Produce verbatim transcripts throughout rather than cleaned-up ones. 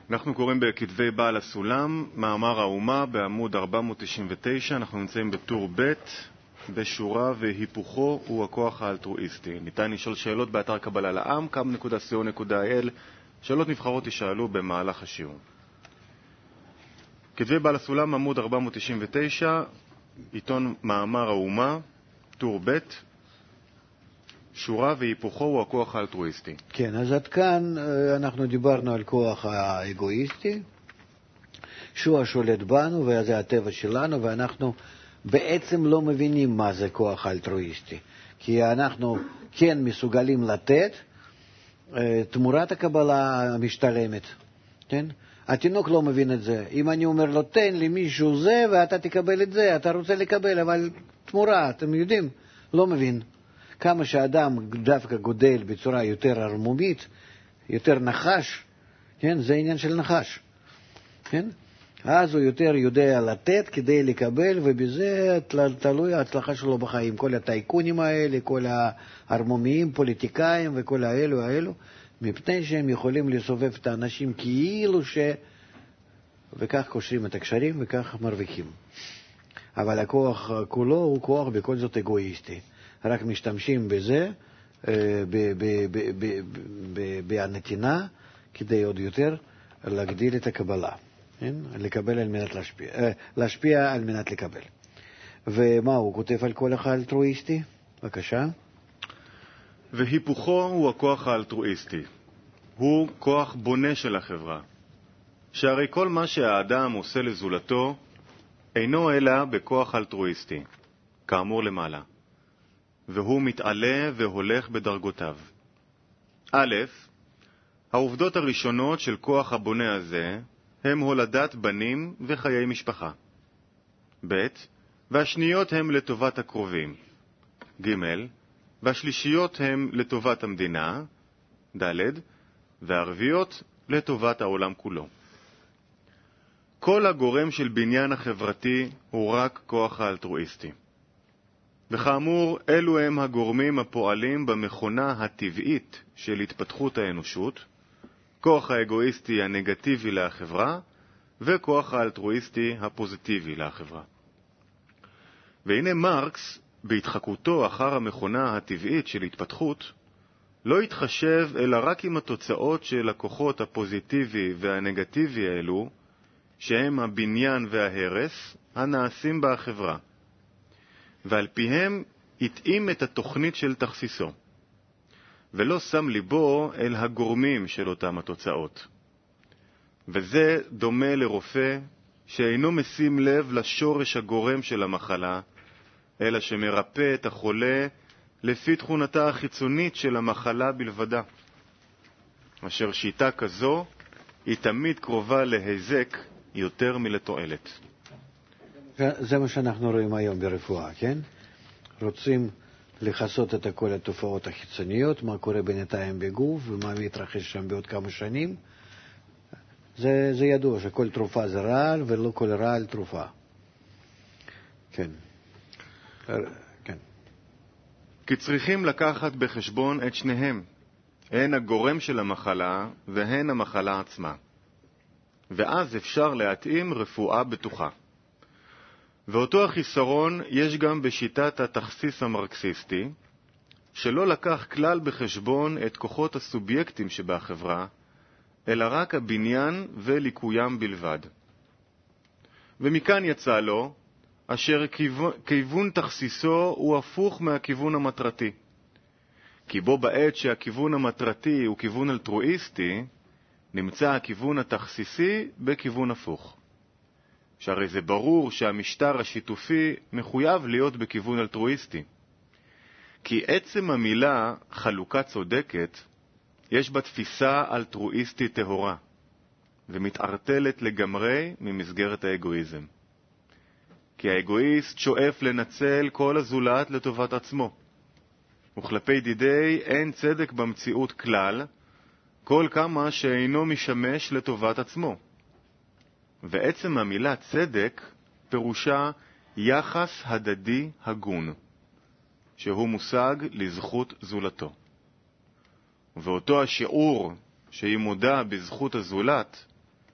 אנחנו קוראים בכתבי בעל הסולם, מאמר האומה בעמוד ארבע מאות תשעים ותשע, אנחנו נמצאים בטור ב' בשורה והיפוכו הוא הכוח האלטרואיסטי. ניתן לשאול שאלות באתר קבלה לעם, קאם נקודה סי או נקודה איי אל, שאלות נבחרות תשאלו במהלך השיעור. כתבי בעל הסולם, עמוד ארבע מאות תשעים ותשע, עיתון מאמר האומה, טור ב', שורה והיפוכו הוא הכוח האלטרואיסטי. כן, אז עד כאן אנחנו דיברנו על כוח האגואיסטי, שהוא השולט בנו וזה הטבע שלנו, ואנחנו בעצם לא מבינים מה זה כוח האלטרואיסטי, כי אנחנו כן מסוגלים לתת תמורת הקבלה המשתלמת, כן? התינוק לא מבין את זה. אם אני אומר לו, תן לי מישהו זה ואתה תקבל את זה, אתה רוצה לקבל, אבל תמורה, אתם יודעים, לא מבין. כמה שאדם דווקא גודל בצורה יותר ערמומית, יותר נחש, כן? זה עניין של נחש, כן? אז הוא יותר יודע לתת כדי לקבל, ובזה תלוי ההצלחה שלו בחיים. כל הטייקונים האלה, כל הערמומיים, פוליטיקאים וכל האלו האלו, מפני שהם יכולים לסובב את האנשים כאילו ש... וכך קושרים את הקשרים וכך מרוויחים. אבל הכוח כולו הוא כוח בכל זאת אגואיסטי. רק משתמשים בזה, בנתינה, כדי עוד יותר להגדיל את הקבלה. לקבל על מנת להשפיע, להשפיע על מנת לקבל. ומה הוא כותב על כל האלטרואיסטי? בבקשה. והיפוכו הוא הכוח האלטרואיסטי. הוא כוח בונה של החברה. שהרי כל מה שהאדם עושה לזולתו אינו אלא בכוח אלטרואיסטי, כאמור למעלה. והוא מתעלה והולך בדרגותיו. א', העובדות הראשונות של כוח הבונה הזה הם הולדת בנים וחיי משפחה. ב', והשניות הם לטובת הקרובים. ג', והשלישיות הם לטובת המדינה. ד', והרביעות לטובת העולם כולו. כל הגורם של בניין החברתי הוא רק כוח האלטרואיסטי. וכאמור, אלו הם הגורמים הפועלים במכונה הטבעית של התפתחות האנושות, כוח האגואיסטי הנגטיבי לחברה, וכוח האלטרואיסטי הפוזיטיבי לחברה. והנה מרקס, בהתחקותו אחר המכונה הטבעית של התפתחות, לא התחשב אלא רק עם התוצאות של הכוחות הפוזיטיבי והנגטיבי האלו, שהם הבניין וההרס הנעשים בחברה. ועל פיהם התאים את התוכנית של תכסיסו, ולא שם ליבו אל הגורמים של אותם התוצאות. וזה דומה לרופא שאינו משים לב לשורש הגורם של המחלה, אלא שמרפא את החולה לפי תכונתה החיצונית של המחלה בלבדה, אשר שיטה כזו היא תמיד קרובה להיזק יותר מלתועלת. זה מה שאנחנו רואים היום ברפואה, כן? רוצים לחסות את כל התופעות החיצוניות, מה קורה בינתיים בגוף ומה מתרחש שם בעוד כמה שנים. זה, זה ידוע שכל תרופה זה רעל ולא כל רעל תרופה. כן. כן. כי צריכים לקחת בחשבון את שניהם, הן הגורם של המחלה והן המחלה עצמה. ואז אפשר להתאים רפואה בטוחה. ואותו החיסרון יש גם בשיטת התכסיס המרקסיסטי, שלא לקח כלל בחשבון את כוחות הסובייקטים שבחברה, אלא רק הבניין וליקוים בלבד. ומכאן יצא לו, אשר כיוון תכסיסו הוא הפוך מהכיוון המטרתי. כי בו בעת שהכיוון המטרתי הוא כיוון אלטרואיסטי, נמצא הכיוון התכסיסי בכיוון הפוך. שהרי זה ברור שהמשטר השיתופי מחויב להיות בכיוון אלטרואיסטי. כי עצם המילה חלוקה צודקת, יש בה תפיסה אלטרואיסטית טהורה, ומתערטלת לגמרי ממסגרת האגואיזם. כי האגואיסט שואף לנצל כל הזולת לטובת עצמו. וכלפי דידי אין צדק במציאות כלל, כל כמה שאינו משמש לטובת עצמו. ועצם המילה צדק פירושה יחס הדדי הגון, שהוא מושג לזכות זולתו. ואותו השיעור שהיא מודה בזכות הזולת,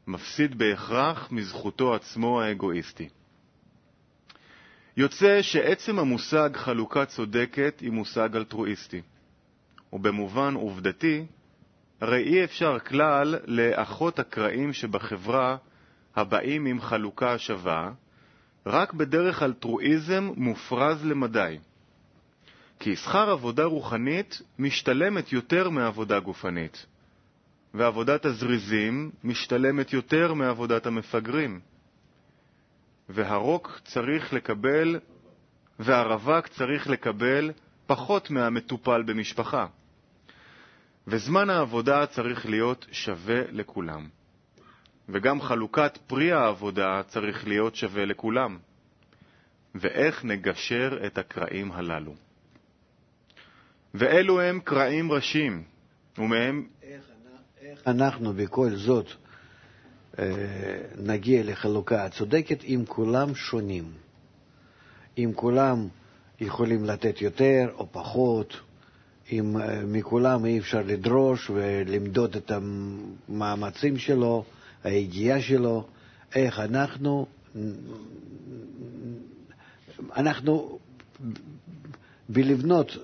מפסיד בהכרח מזכותו עצמו האגואיסטי. יוצא שעצם המושג חלוקה צודקת היא מושג אלטרואיסטי, ובמובן עובדתי, הרי אי אפשר כלל לאחות הקרעים שבחברה הבאים עם חלוקה שווה, רק בדרך אלטרואיזם מופרז למדי. כי שכר עבודה רוחנית משתלמת יותר מעבודה גופנית, ועבודת הזריזים משתלמת יותר מעבודת המפגרים. והרוק צריך לקבל, והרווק צריך לקבל פחות מהמטופל במשפחה. וזמן העבודה צריך להיות שווה לכולם. וגם חלוקת פרי העבודה צריך להיות שווה לכולם. ואיך נגשר את הקרעים הללו? ואלו הם קרעים ראשים, ומהם... איך, איך אנחנו בכל זאת נגיע לחלוקה הצודקת אם כולם שונים? אם כולם יכולים לתת יותר או פחות, אם מכולם אי אפשר לדרוש ולמדוד את המאמצים שלו, היגיעה שלו, איך אנחנו, אנחנו בלבנות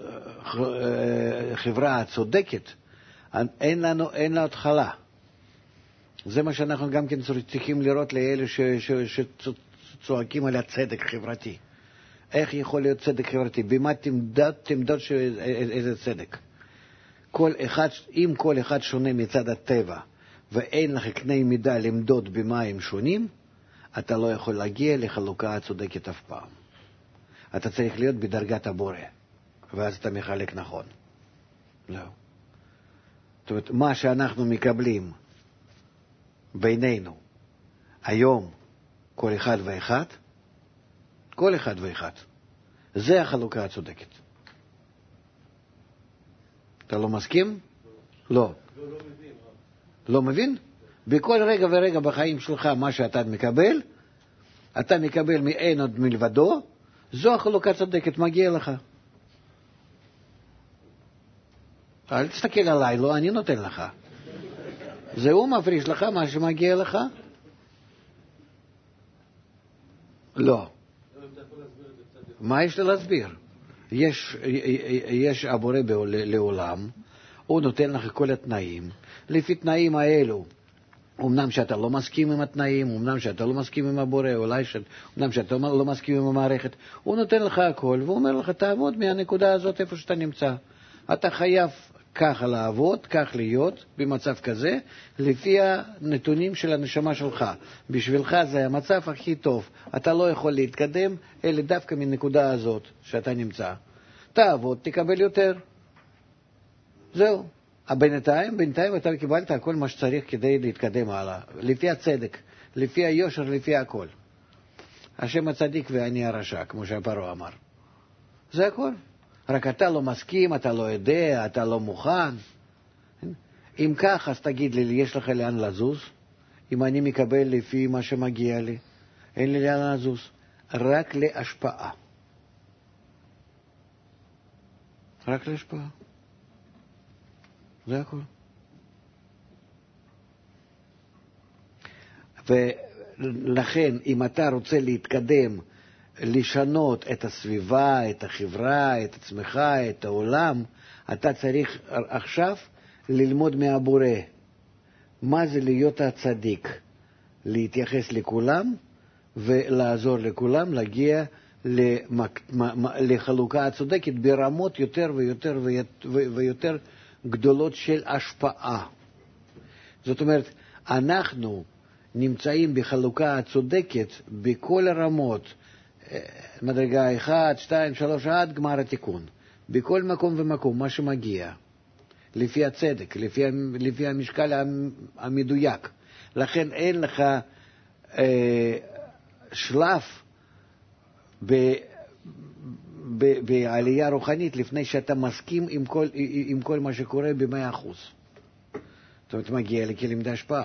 חברה צודקת, אין לנו, אין לה התחלה. זה מה שאנחנו גם כן צריכים לראות לאלה שצועקים על הצדק חברתי. איך יכול להיות צדק חברתי? במה תמדוד, תמדוד איזה צדק? כל אחד, אם כל אחד שונה מצד הטבע, ואין לך קנה מידה למדוד במה הם שונים, אתה לא יכול להגיע לחלוקה הצודקת אף פעם. אתה צריך להיות בדרגת הבורא, ואז אתה מחלק נכון. לא. זאת אומרת, מה שאנחנו מקבלים בינינו היום, כל אחד ואחד, כל אחד ואחד, זה החלוקה הצודקת. אתה לא מסכים? לא. לא, לא מבין. לא מבין? בכל רגע ורגע בחיים שלך, מה שאתה מקבל, אתה מקבל מאין עוד מלבדו, זו החלוקה הצודקת, מגיע לך. אל תסתכל עליי, לא, אני נותן לך. זהו מפריש לך מה שמגיע לך? לא. מה יש לי להסביר? יש, יש הבורא לעולם, הוא נותן לך כל התנאים. לפי תנאים האלו, אמנם שאתה לא מסכים עם התנאים, אמנם שאתה לא מסכים עם הבורא, אולי ש... אמנם שאתה לא מסכים עם המערכת, הוא נותן לך הכל, והוא אומר לך, תעבוד מהנקודה הזאת איפה שאתה נמצא. אתה חייב ככה לעבוד, כך להיות, במצב כזה, לפי הנתונים של הנשמה שלך. בשבילך זה המצב הכי טוב. אתה לא יכול להתקדם, אלא דווקא מנקודה הזאת שאתה נמצא. תעבוד, תקבל יותר. זהו. בינתיים, בינתיים אתה קיבלת הכל מה שצריך כדי להתקדם הלאה. לפי הצדק, לפי היושר, לפי הכל. השם הצדיק ואני הרשע, כמו שהפרעה אמר. זה הכל. רק אתה לא מסכים, אתה לא יודע, אתה לא מוכן. אם כך, אז תגיד לי, יש לך לאן לזוז? אם אני מקבל לפי מה שמגיע לי, אין לי לאן לזוז. רק להשפעה. רק להשפעה. זה הכל. ולכן, אם אתה רוצה להתקדם, לשנות את הסביבה, את החברה, את עצמך, את העולם, אתה צריך עכשיו ללמוד מהבורא. מה זה להיות הצדיק? להתייחס לכולם ולעזור לכולם, להגיע לחלוקה הצודקת ברמות יותר ויותר ויותר גדולות של השפעה. זאת אומרת, אנחנו נמצאים בחלוקה הצודקת בכל הרמות, מדרגה אחת, שתיים, שלוש, עד גמר התיקון. בכל מקום ומקום, מה שמגיע. לפי הצדק, לפי, לפי המשקל המדויק. לכן אין לך אה, שלב ב, ב, בעלייה רוחנית לפני שאתה מסכים עם כל, עם כל מה שקורה במאה אחוז. זאת אומרת, מגיע לכלים להשפעה.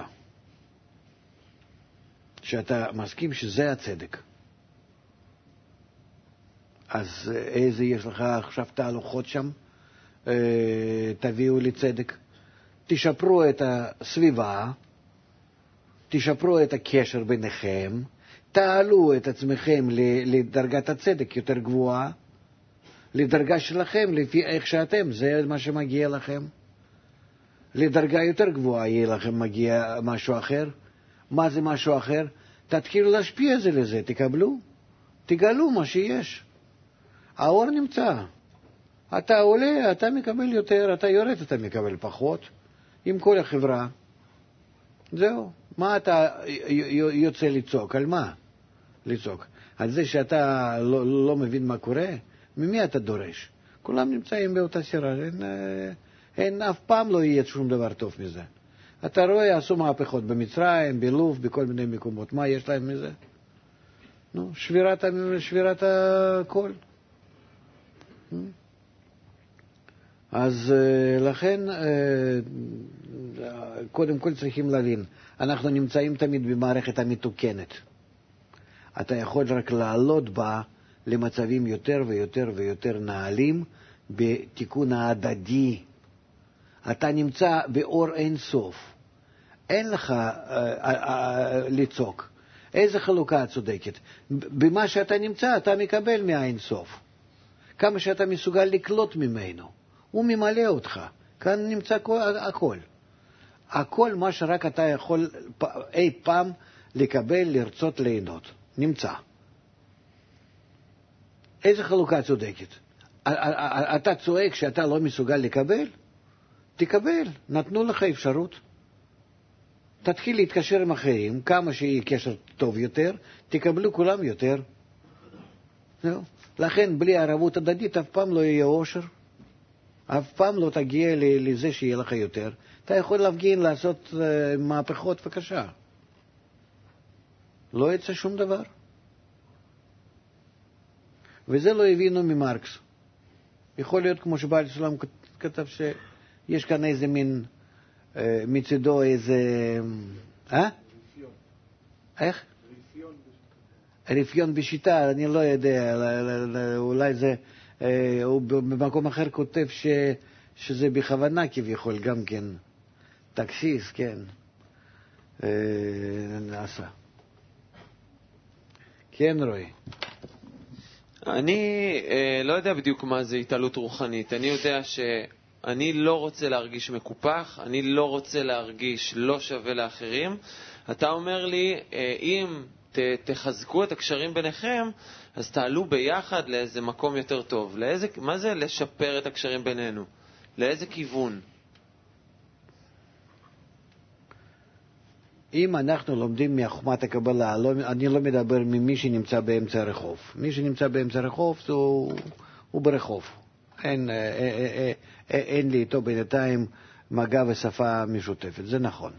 שאתה מסכים שזה הצדק. אז איזה יש לך עכשיו תהלוכות שם? תביאו לי צדק. תשפרו את הסביבה, תשפרו את הקשר ביניכם, תעלו את עצמכם לדרגת הצדק יותר גבוהה, לדרגה שלכם, לפי איך שאתם, זה מה שמגיע לכם. לדרגה יותר גבוהה יהיה לכם מגיע משהו אחר. מה זה משהו אחר? תתחילו להשפיע זה לזה, תקבלו, תגלו מה שיש. האור נמצא. אתה עולה, אתה מקבל יותר, אתה יורד, אתה מקבל פחות. עם כל החברה. זהו. מה אתה יוצא לצעוק? על מה? לצעוק. על זה שאתה לא, לא מבין מה קורה? ממי אתה דורש? כולם נמצאים באותה סירה. אין, אין, אף פעם לא יהיה שום דבר טוב מזה. אתה רואה, עשו מהפכות במצרים, בלוב, בכל מיני מקומות. מה יש להם מזה? נו, שבירת, שבירת הכל. אז לכן, קודם כל צריכים להבין, אנחנו נמצאים תמיד במערכת המתוקנת. אתה יכול רק לעלות בה למצבים יותר ויותר ויותר נעלים בתיקון ההדדי. אתה נמצא באור אין סוף. אין לך אה, אה, אה, לצעוק. איזה חלוקה צודקת? במה שאתה נמצא אתה מקבל מהאין סוף. כמה שאתה מסוגל לקלוט ממנו. הוא ממלא אותך. כאן נמצא הכל. הכל מה שרק אתה יכול אי פעם לקבל, לרצות, ליהנות. נמצא. איזה חלוקה צודקת? אתה צועק שאתה לא מסוגל לקבל? תקבל, נתנו לך אפשרות. תתחיל להתקשר עם אחרים, כמה שיהיה קשר טוב יותר, תקבלו כולם יותר. זהו. לכן בלי ערבות הדדית אף פעם לא יהיה אושר. אף פעם לא תגיע לזה שיהיה לך יותר. אתה יכול להפגין, לעשות uh, מהפכות בבקשה. לא יצא שום דבר. וזה לא הבינו ממרקס. יכול להיות כמו שבעל סולם כתב שיש כאן איזה מין, uh, מצדו איזה... אה? רפיון. איך? רפיון בשיטה. רפיון בשיטה, אני לא יודע, אולי זה... הוא במקום אחר כותב ש, שזה בכוונה כביכול גם כן תקסיס, כן, נעשה. כן, רואי. אני לא יודע בדיוק מה זה התעלות רוחנית. אני יודע שאני לא רוצה להרגיש מקופח, אני לא רוצה להרגיש לא שווה לאחרים. אתה אומר לי, אם תחזקו את הקשרים ביניכם, אז תעלו ביחד לאיזה מקום יותר טוב. לאיזה, מה זה לשפר את הקשרים בינינו? לאיזה כיוון? אם אנחנו לומדים מחוכמת הקבלה, לא, אני לא מדבר ממי שנמצא באמצע הרחוב. מי שנמצא באמצע הרחוב הוא, הוא ברחוב. אין, אין, אין, אין לי איתו בינתיים מגע ושפה משותפת. זה נכון.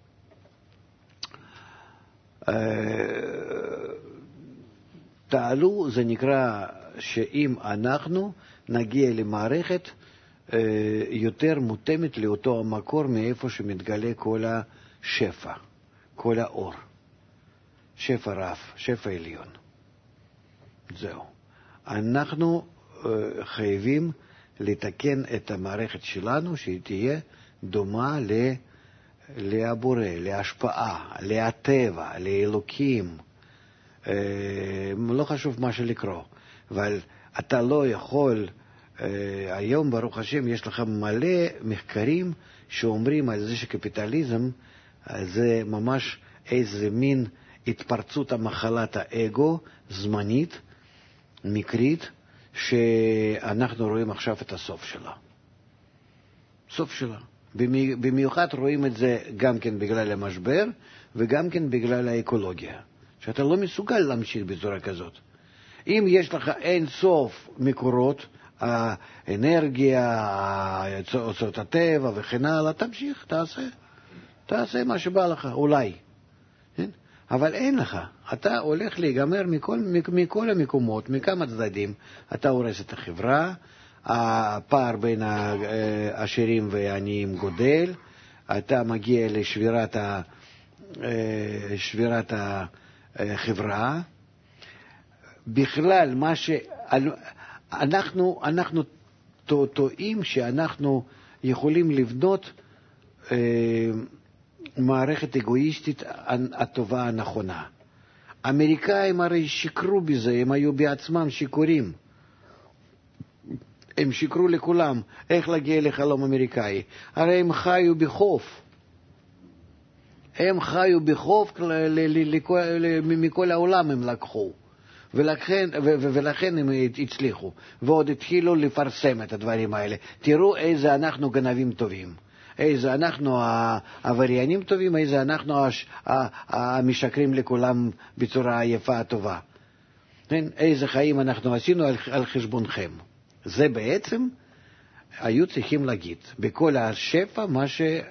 תעלו, זה נקרא שאם אנחנו נגיע למערכת יותר מותאמת לאותו המקור מאיפה שמתגלה כל השפע, כל האור. שפע רב, שפע עליון. זהו. אנחנו חייבים לתקן את המערכת שלנו שהיא תהיה דומה לבורא, להשפעה, להטבע, לאלוקים. לא חשוב מה שלקרוא, אבל אתה לא יכול, היום ברוך השם יש לך מלא מחקרים שאומרים על זה שקפיטליזם זה ממש איזה מין התפרצות המחלת האגו זמנית, מקרית, שאנחנו רואים עכשיו את הסוף שלה. סוף שלה. במיוחד רואים את זה גם כן בגלל המשבר וגם כן בגלל האקולוגיה. שאתה לא מסוגל להמשיך בצורה כזאת. אם יש לך אין סוף מקורות, האנרגיה, אוצרות הטבע וכן הלאה, תמשיך, תעשה. תעשה מה שבא לך, אולי. אבל אין לך. אתה הולך להיגמר מכל, מכל המקומות, מכמה צדדים. אתה הורס את החברה, הפער בין העשירים והעניים גודל, אתה מגיע לשבירת ה... שבירת החברה. בכלל, מה ש... אנחנו, אנחנו טועים שאנחנו יכולים לבנות אה, מערכת אגואיסטית הטובה הנכונה. האמריקאים הרי שיקרו בזה, הם היו בעצמם שיקורים. הם שיקרו לכולם איך להגיע לחלום אמריקאי. הרי הם חיו בחוף. הם חיו בחוף, מכל העולם הם לקחו. ולכן, ולכן הם הצליחו. ועוד התחילו לפרסם את הדברים האלה. תראו איזה אנחנו גנבים טובים. איזה אנחנו העבריינים טובים, איזה אנחנו המשקרים לכולם בצורה יפה טובה. איזה חיים אנחנו עשינו על, על חשבונכם. זה בעצם היו צריכים להגיד. בכל השפע מה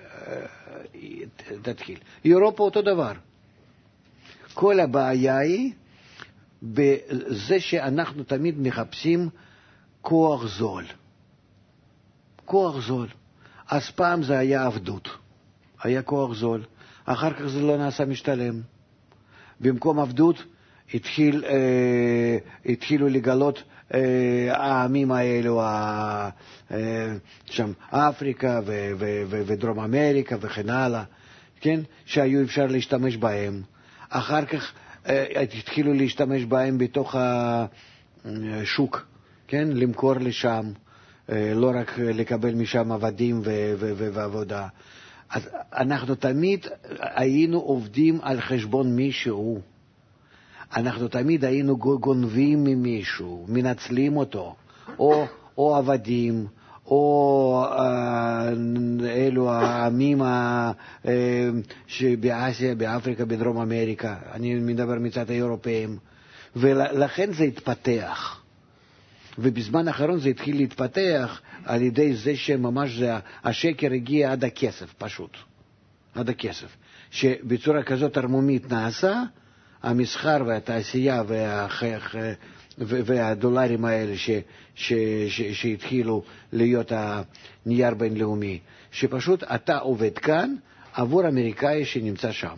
שתתחיל. אירופה אותו דבר. כל הבעיה היא בזה שאנחנו תמיד מחפשים כוח זול. כוח זול. אז פעם זה היה עבדות. היה כוח זול. אחר כך זה לא נעשה משתלם. במקום עבדות התחיל, אה, התחילו לגלות אה, העמים האלו, אה, אה, שם אפריקה ו- ו- ו- ודרום אמריקה וכן הלאה, כן? שהיו אפשר להשתמש בהם. אחר כך אה, התחילו להשתמש בהם בתוך השוק, כן? למכור לשם. לא רק לקבל משם עבדים ו- ו- ו- ועבודה. אז אנחנו תמיד היינו עובדים על חשבון מישהו. אנחנו תמיד היינו גונבים ממישהו, מנצלים אותו, או, או עבדים, או אה, אלו העמים אה, שבאסיה, באפריקה, בדרום אמריקה. אני מדבר מצד האירופאים. ולכן זה התפתח. ובזמן האחרון זה התחיל להתפתח על ידי זה שממש זה, השקר הגיע עד הכסף, פשוט. עד הכסף. שבצורה כזאת הרמומית נעשה, המסחר והתעשייה והח... והדולרים האלה ש... ש... ש... שהתחילו להיות הנייר בינלאומי, שפשוט אתה עובד כאן עבור אמריקאי שנמצא שם.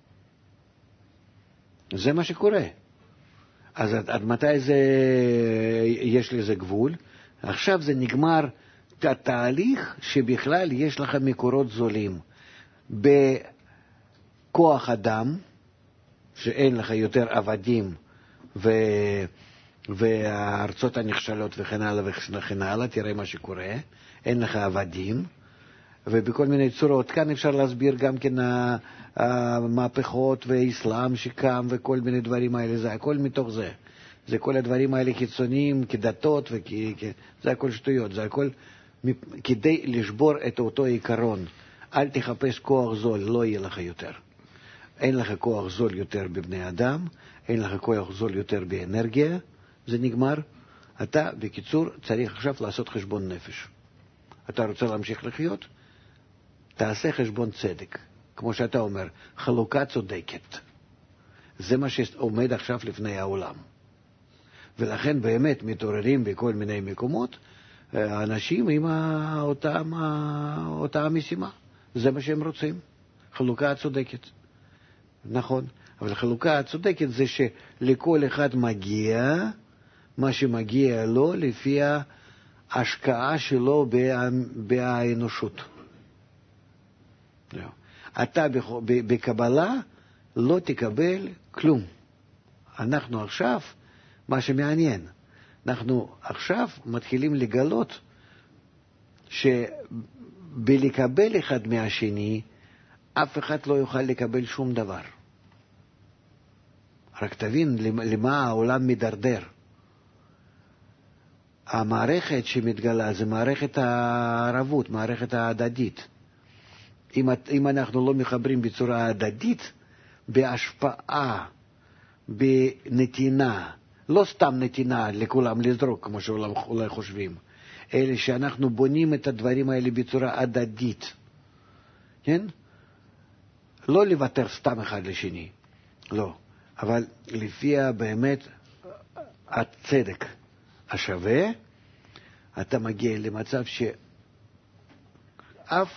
זה מה שקורה. אז עד, עד מתי זה, יש לזה גבול? עכשיו זה נגמר תהליך שבכלל יש לך מקורות זולים. בכוח אדם, שאין לך יותר עבדים ו... והארצות הנכשלות וכן הלאה וכן הלאה, תראה מה שקורה, אין לך עבדים, ובכל מיני צורות. כאן אפשר להסביר גם כן המהפכות והאסלאם שקם וכל מיני דברים האלה, זה הכל מתוך זה. זה כל הדברים האלה קיצוניים כדתות, וכ... זה הכל שטויות, זה הכל כדי לשבור את אותו עיקרון. אל תחפש כוח זול, לא יהיה לך יותר. אין לך כוח זול יותר בבני אדם, אין לך כוח זול יותר באנרגיה, זה נגמר. אתה, בקיצור, צריך עכשיו לעשות חשבון נפש. אתה רוצה להמשיך לחיות? תעשה חשבון צדק, כמו שאתה אומר, חלוקה צודקת. זה מה שעומד עכשיו לפני העולם. ולכן באמת מתעוררים בכל מיני מקומות אנשים עם אותה, אותה המשימה. זה מה שהם רוצים, חלוקה צודקת. נכון, אבל חלוקה הצודקת זה שלכל אחד מגיע מה שמגיע לו לפי ההשקעה שלו באנושות. אתה בקבלה לא תקבל כלום. אנחנו עכשיו, מה שמעניין, אנחנו עכשיו מתחילים לגלות שבלקבל אחד מהשני, אף אחד לא יוכל לקבל שום דבר. רק תבין למה העולם מדרדר. המערכת שמתגלה זה מערכת הערבות, מערכת ההדדית. אם, אם אנחנו לא מחברים בצורה הדדית, בהשפעה, בנתינה, לא סתם נתינה לכולם לזרוק כמו שאולי חושבים, אלא שאנחנו בונים את הדברים האלה בצורה הדדית. כן? לא לוותר סתם אחד לשני, לא. אבל לפי באמת הצדק השווה, אתה מגיע למצב שאף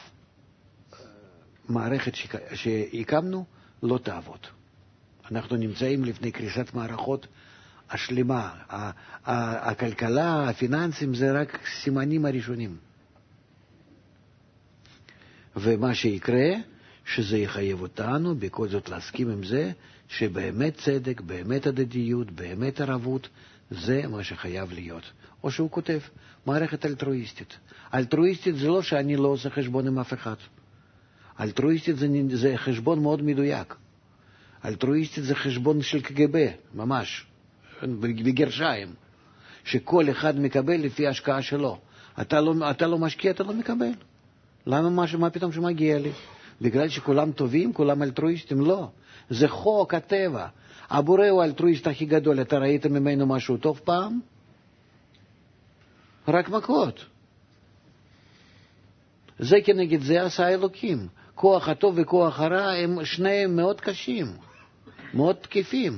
מערכת שהקמנו לא תעבוד. אנחנו נמצאים לפני קריסת מערכות השלמה. הכלכלה, הפיננסים, זה רק סימנים הראשונים. ומה שיקרה, שזה יחייב אותנו בכל זאת להסכים עם זה שבאמת צדק, באמת הדדיות, באמת ערבות, זה מה שחייב להיות. או שהוא כותב, מערכת אלטרואיסטית. אלטרואיסטית זה לא שאני לא עושה חשבון עם אף אחד. אלטרואיסטית זה, זה חשבון מאוד מדויק. אלטרואיסטית זה חשבון של קג"ב, ממש, בגרשיים, שכל אחד מקבל לפי ההשקעה שלו. אתה לא, אתה לא משקיע, אתה לא מקבל. למה מה, מה פתאום שמגיע לי? בגלל שכולם טובים, כולם אלטרואיסטים? לא. זה חוק הטבע. הבורא הוא האלטרואיסט הכי גדול. אתה ראית ממנו משהו טוב פעם? רק מכות. זה כנגד זה עשה אלוקים. כוח הטוב וכוח הרע הם שניהם מאוד קשים, מאוד תקפים.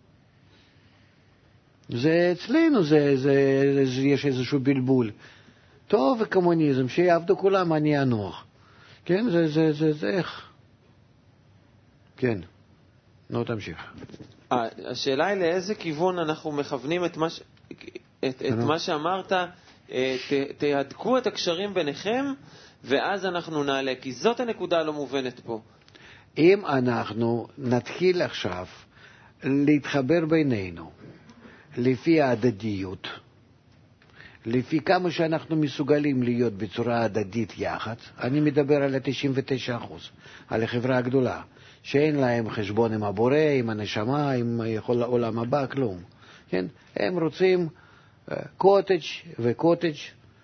זה אצלנו, זה, זה, זה, יש איזשהו בלבול. טוב וקומוניזם, שיעבדו כולם, אני אנוח. כן, זה, זה, זה, זה איך? כן, נו תמשיך. השאלה היא לאיזה כיוון אנחנו מכוונים את מה, ש... את, את מה שאמרת, ת, תהדקו את הקשרים ביניכם, ואז אנחנו נעלה, כי זאת הנקודה הלא מובנת פה. אם אנחנו נתחיל עכשיו להתחבר בינינו, לפי ההדדיות, לפי כמה שאנחנו מסוגלים להיות בצורה הדדית יחד, אני מדבר על ה-תשעים ותשעה אחוז, על החברה הגדולה, שאין להם חשבון עם הבורא, עם הנשמה, עם העולם הבא, כלום. כן? הם רוצים קוטג' וקוטג'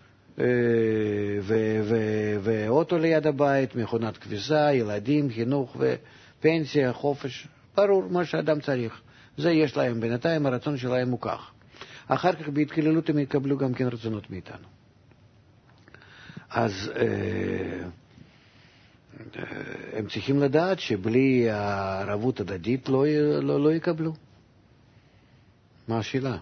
ואוטו ליד הבית, מכונת כביסה, ילדים, חינוך ופנסיה, חופש, ברור מה שאדם צריך. זה יש להם בינתיים, הרצון שלהם הוא כך. אחר כך בהתקללות הם יקבלו גם כן רצונות מאיתנו. אז אה, אה, הם צריכים לדעת שבלי הערבות הדדית לא, לא, לא יקבלו. מה השאלה?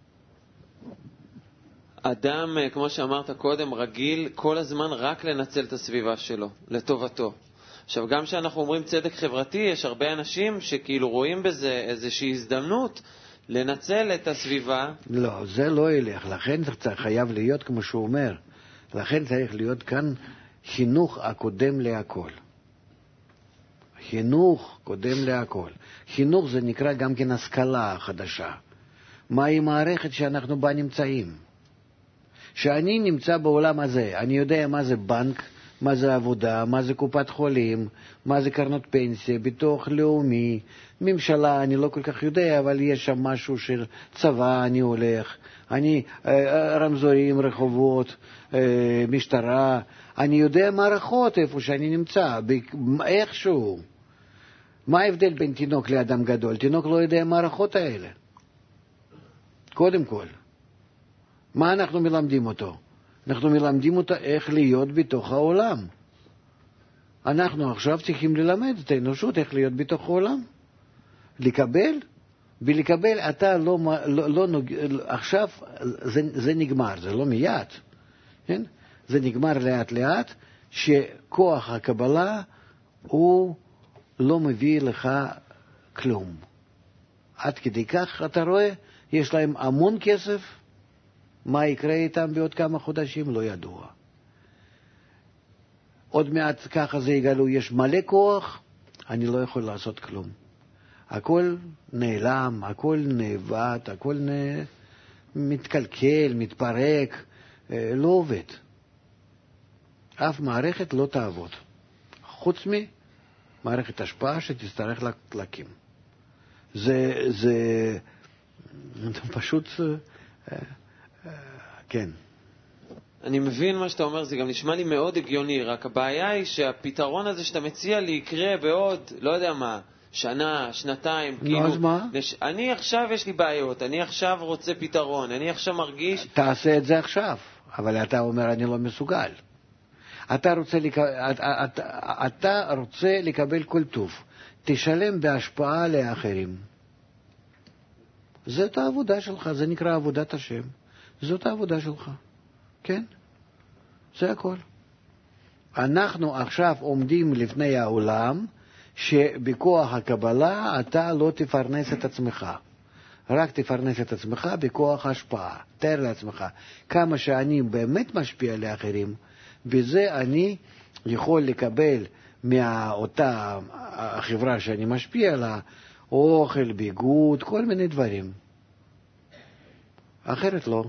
אדם, כמו שאמרת קודם, רגיל כל הזמן רק לנצל את הסביבה שלו, לטובתו. עכשיו, גם כשאנחנו אומרים צדק חברתי, יש הרבה אנשים שכאילו רואים בזה איזושהי הזדמנות לנצל את הסביבה. לא, זה לא ילך. לכן זה חייב להיות כמו שהוא אומר. לכן צריך להיות כאן חינוך הקודם להכל. חינוך קודם להכל. חינוך זה נקרא גם כן השכלה חדשה. מהי מערכת שאנחנו בה נמצאים? שאני נמצא בעולם הזה, אני יודע מה זה בנק, מה זה עבודה, מה זה קופת חולים, מה זה קרנות פנסיה, ביטוח לאומי, ממשלה, אני לא כל כך יודע, אבל יש שם משהו של צבא, אני הולך, אני רמזורים, רחובות, משטרה, אני יודע מערכות איפה שאני נמצא, איכשהו. מה ההבדל בין תינוק לאדם גדול? תינוק לא יודע מערכות האלה. קודם כל. מה אנחנו מלמדים אותו? אנחנו מלמדים אותו איך להיות בתוך העולם. אנחנו עכשיו צריכים ללמד את האנושות איך להיות בתוך העולם. לקבל, ולקבל אתה לא, לא, לא נוג... עכשיו זה, זה נגמר, זה לא מיד. כן? זה נגמר לאט לאט, שכוח הקבלה הוא לא מביא לך כלום. עד כדי כך אתה רואה, יש להם המון כסף, מה יקרה איתם בעוד כמה חודשים לא ידוע. עוד מעט ככה זה יגלו, יש מלא כוח, אני לא יכול לעשות כלום. הכל נעלם, הכל נאבד, הכל נ... מתקלקל, מתפרק, לא עובד. אף מערכת לא תעבוד. חוץ ממערכת השפעה שתצטרך להקים. זה, זה, זה פשוט... כן. אני מבין מה שאתה אומר, זה גם נשמע לי מאוד הגיוני, רק הבעיה היא שהפתרון הזה שאתה מציע לי יקרה בעוד, לא יודע מה, שנה, שנתיים, לא, כאילו... אז מה? נש... אני עכשיו יש לי בעיות, אני עכשיו רוצה פתרון, אני עכשיו מרגיש... תעשה את זה עכשיו, אבל אתה אומר אני לא מסוגל. אתה רוצה, לק... אתה, אתה, אתה רוצה לקבל כל טוב, תשלם בהשפעה לאחרים. זאת העבודה שלך, זה נקרא עבודת השם. זאת העבודה שלך, כן? זה הכל. אנחנו עכשיו עומדים לפני העולם שבכוח הקבלה אתה לא תפרנס את עצמך. רק תפרנס את עצמך בכוח השפעה. תאר לעצמך כמה שאני באמת משפיע לאחרים, בזה אני יכול לקבל מאותה החברה שאני משפיע עליה, אוכל, ביגוד, כל מיני דברים. אחרת לא.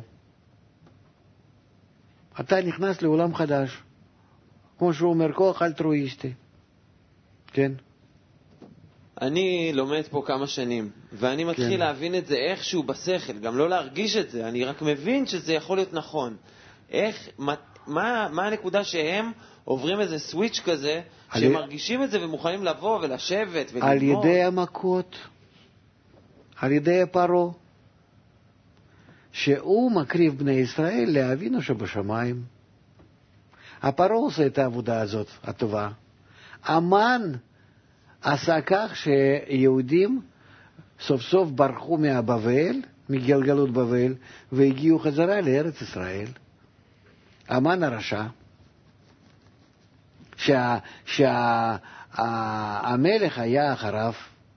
אתה נכנס לעולם חדש, כמו שהוא אומר, כוח אלטרואיסטי. כן? אני לומד פה כמה שנים, ואני מתחיל כן. להבין את זה איכשהו בשכל, גם לא להרגיש את זה, אני רק מבין שזה יכול להיות נכון. איך, מה, מה, מה הנקודה שהם עוברים איזה סוויץ' כזה, שהם מרגישים את זה ומוכנים לבוא ולשבת וללמוד? על ידי המכות, על ידי הפרו, שהוא מקריב בני ישראל לאבינו שבשמיים. הפרו עושה את העבודה הזאת, הטובה. המן עשה כך שיהודים סוף סוף ברחו מהבבל, מגלגלות בבל, והגיעו חזרה לארץ ישראל. המן הרשע, שה, שה, המלך היה אחריו,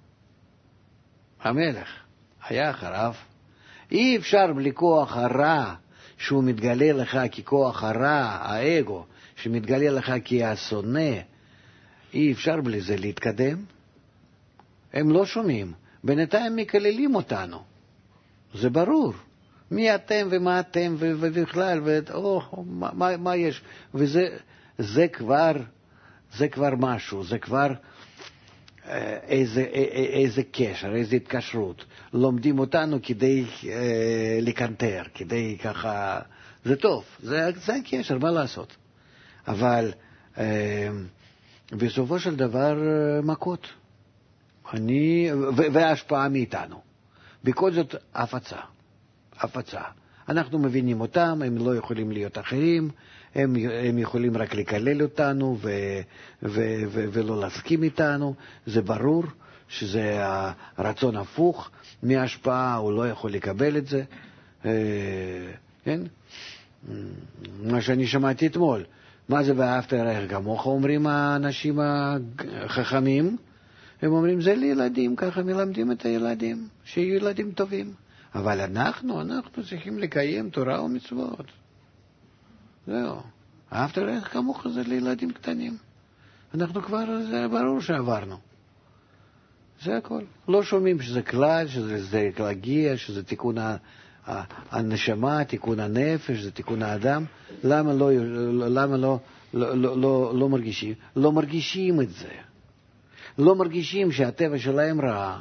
המלך היה אחריו, אי אפשר בלי כוח הרע שהוא מתגלה לך ככוח הרע, האגו, שמתגלה לך כהשונא, אי אפשר בלי זה להתקדם. הם לא שומעים, בינתיים מקללים אותנו, זה ברור. מי אתם ומה אתם ובכלל, ואו, מה, מה, מה יש? וזה זה כבר, זה כבר משהו, זה כבר איזה, איזה קשר, איזה התקשרות. לומדים אותנו כדי אה, לקנטר, כדי ככה, זה טוב, זה, זה הקשר, מה לעשות? אבל אה, בסופו של דבר מכות. אני, ו- וההשפעה מאיתנו. בכל זאת הפצה. הפצה. אנחנו מבינים אותם, הם לא יכולים להיות אחרים, הם, הם יכולים רק לקלל אותנו ו, ו, ו, ולא להסכים איתנו. זה ברור שזה הרצון הפוך מההשפעה, הוא לא יכול לקבל את זה. כן? מה שאני שמעתי אתמול. מה זה ואהבת לרעך כמוך, אומרים האנשים החכמים, הם אומרים זה לילדים, ככה מלמדים את הילדים, שיהיו ילדים טובים. אבל אנחנו, אנחנו צריכים לקיים תורה ומצוות. זהו. אהבת לרעך כמוך זה לילדים קטנים. אנחנו כבר, זה ברור שעברנו. זה הכל. לא שומעים שזה כלל, שזה להגיע, שזה תיקון הנשמה, תיקון הנפש, זה תיקון האדם. למה לא, למה לא, לא, לא, לא, לא מרגישים? לא מרגישים את זה. לא מרגישים שהטבע שלהם רע.